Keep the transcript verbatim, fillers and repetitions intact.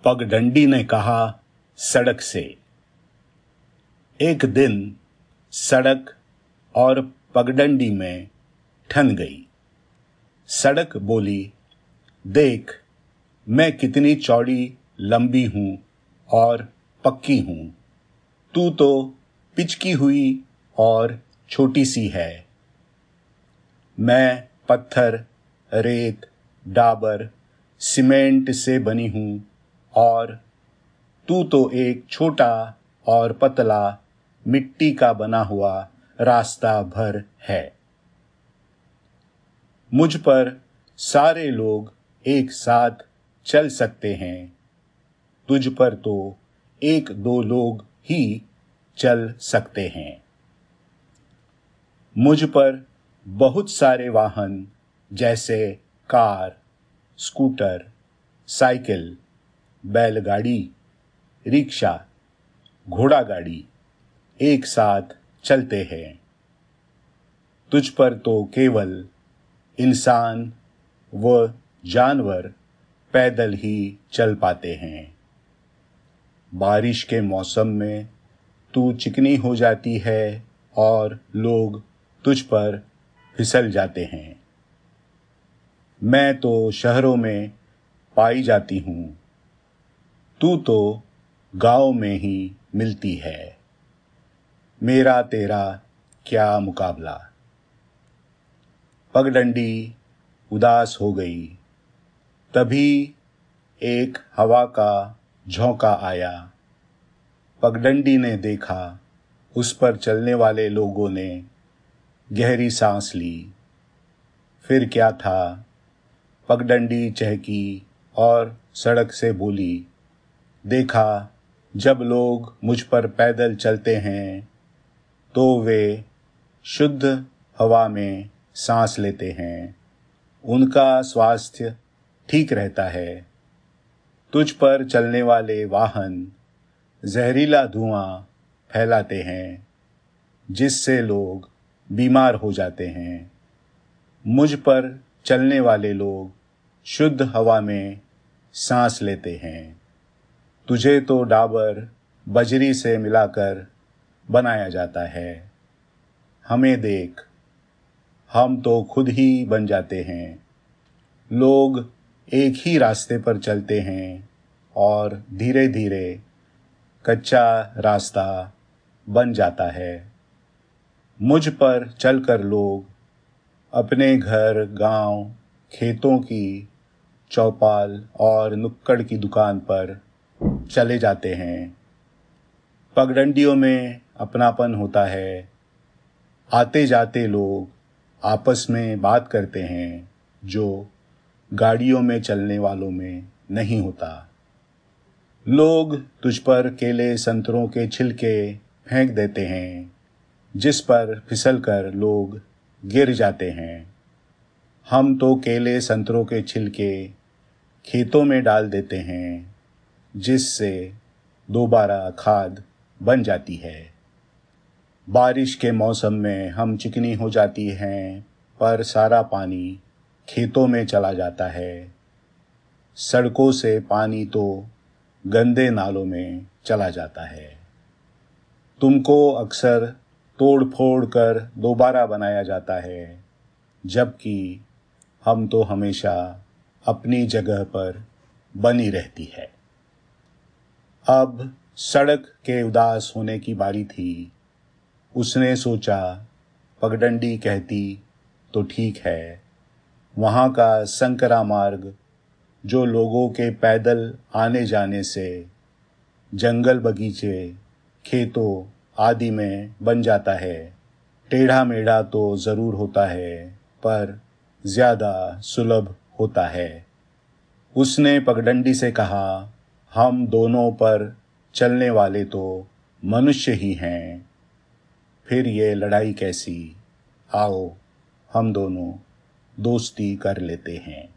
पगडंडी ने कहा सड़क से। एक दिन सड़क और पगडंडी में ठन गई। सड़क बोली, देख मैं कितनी चौड़ी लंबी हूं और पक्की हूं, तू तो पिचकी हुई और छोटी सी है। मैं पत्थर, रेत, डाबर, सीमेंट से बनी हूं और तू तो एक छोटा और पतला मिट्टी का बना हुआ रास्ता भर है। मुझ पर सारे लोग एक साथ चल सकते हैं, तुझ पर तो एक दो लोग ही चल सकते हैं। मुझ पर बहुत सारे वाहन जैसे कार, स्कूटर, साइकिल, बैलगाड़ी, रिक्शा, घोड़ा गाड़ी एक साथ चलते हैं। तुझ पर तो केवल इंसान व जानवर पैदल ही चल पाते हैं। बारिश के मौसम में तू चिकनी हो जाती है और लोग तुझ पर फिसल जाते हैं। मैं तो शहरों में पाई जाती हूँ, तू तो गाँव में ही मिलती है। मेरा तेरा क्या मुकाबला। पगडंडी उदास हो गई। तभी एक हवा का झोंका आया। पगडंडी ने देखा उस पर चलने वाले लोगों ने गहरी सांस ली। फिर क्या था, पगडंडी चहकी और सड़क से बोली, देखा जब लोग मुझ पर पैदल चलते हैं तो वे शुद्ध हवा में सांस लेते हैं, उनका स्वास्थ्य ठीक रहता है। तुझ पर चलने वाले वाहन जहरीला धुआं फैलाते हैं जिससे लोग बीमार हो जाते हैं। मुझ पर चलने वाले लोग शुद्ध हवा में सांस लेते हैं। तुझे तो डाबर बजरी से मिलाकर बनाया जाता है। हमें देख, हम तो खुद ही बन जाते हैं। लोग एक ही रास्ते पर चलते हैं और धीरे धीरे कच्चा रास्ता बन जाता है। मुझ पर चलकर लोग अपने घर, गांव, खेतों की चौपाल और नुक्कड़ की दुकान पर चले जाते हैं। पगडंडियों में अपनापन होता है। आते जाते लोग आपस में बात करते हैं जो गाड़ियों में चलने वालों में नहीं होता। लोग तुझ पर केले, संतरों के छिलके फेंक देते हैं जिस पर फिसलकर लोग गिर जाते हैं। हम तो केले, संतरों के छिलके खेतों में डाल देते हैं जिससे दोबारा खाद बन जाती है। बारिश के मौसम में हम चिकनी हो जाती हैं पर सारा पानी खेतों में चला जाता है। सड़कों से पानी तो गंदे नालों में चला जाता है। तुमको अक्सर तोड़ फोड़ कर दोबारा बनाया जाता है, जबकि हम तो हमेशा अपनी जगह पर बनी रहती है। अब सड़क के उदास होने की बारी थी। उसने सोचा, पगडंडी कहती तो ठीक है। वहाँ का संकरा मार्ग जो लोगों के पैदल आने जाने से जंगल, बगीचे, खेतों आदि में बन जाता है। टेढ़ा मेढ़ा तो ज़रूर होता है पर ज़्यादा सुलभ होता है। उसने पगडंडी से कहा, हम दोनों पर चलने वाले तो मनुष्य ही हैं, फिर ये लड़ाई कैसी। आओ हम दोनों दोस्ती कर लेते हैं।